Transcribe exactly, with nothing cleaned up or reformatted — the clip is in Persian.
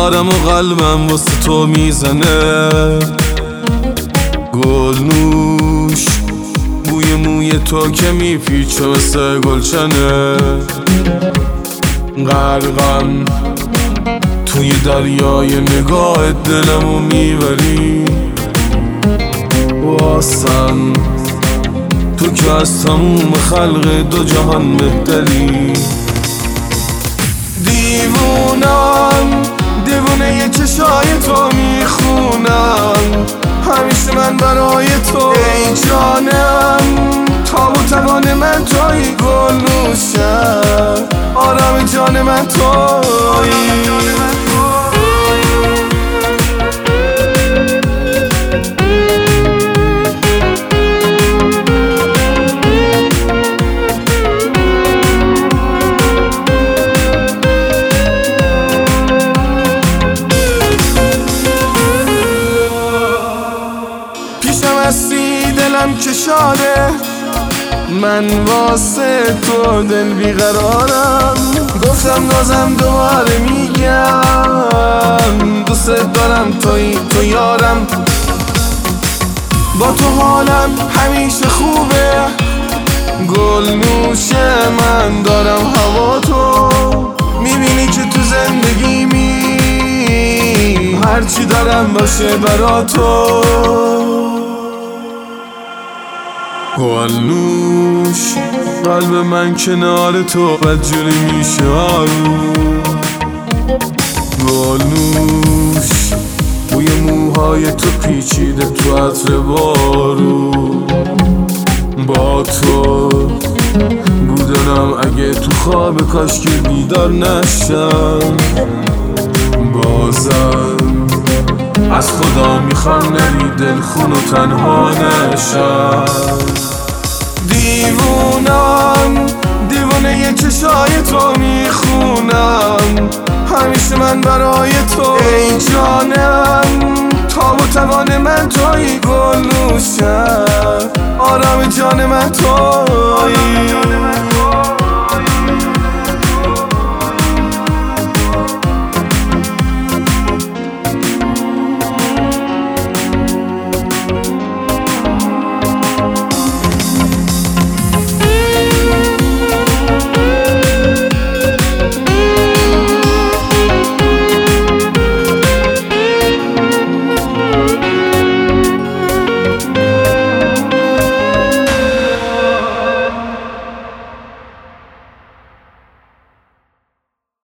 دارم و قلبم واسه تو میزنه. گلنوش بوی موی تو که میپیچه مثل گلچنه. غرقم توی دریای نگاه دلمو میبری. واسم تو که از تموم خلق دو جهان بهتری. دیوونم دیوونه یه چشای تو میخونم. همیشه من برای تو ای جانم. تاب و توان من توی گلنوشم. آرام جان من توی. هستی دلم که شاده. من واسه تو دل بیقرارم. گفتم نازم دوباره میگم دوست دارم توی تو یارم. با تو حالم همیشه خوبه. گلنوش من دارم هوا تو. میبینی که تو زندگیمی هرچی دارم باشه برا تو. گلنوش قلب من کنار تو بدجوری میشه آروم. گلنوش بوی موهای تو پیچیده تو عطر بارون. با تو بودنم اگه تو خواب کاش که بیدار نشم. بازم از خدا میخوام نری دلخون و تنها نشم. دیوونم دیوونه یه چشای تو میخونم. همیشه من برای تو ای جانم. تاب و توان من توی گلنوشم. آرام جان من تو.